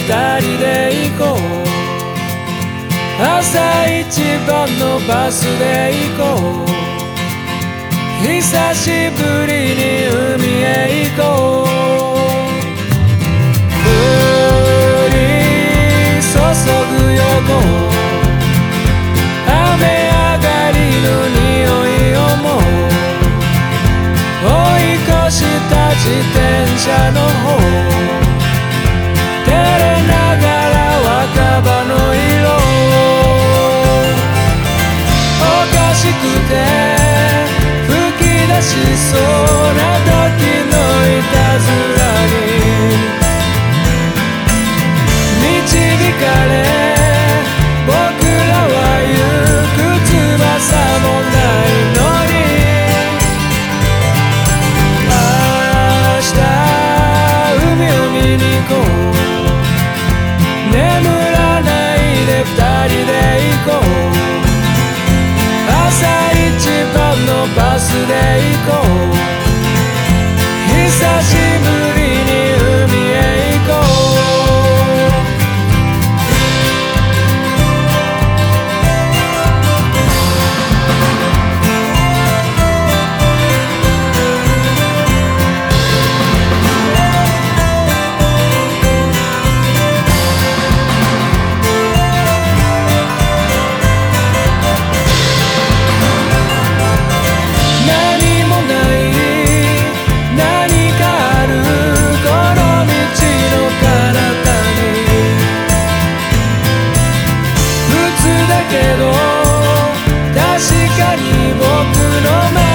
二人で行こう。朝一番のバスで行こう。久しぶりに海へ行こう。降り注ぐよ雨上がりの匂いをもう追い越した自転車の方。照れながら若葉の色おかしくて吹き出しそうな時のいたずらに導かれ僕らは行く翼もないのに明日海を見に行こう。眠らないで二人で行こう。朝一番のバスで行こう。久しぶりに海へ行こう。けど確かに僕の前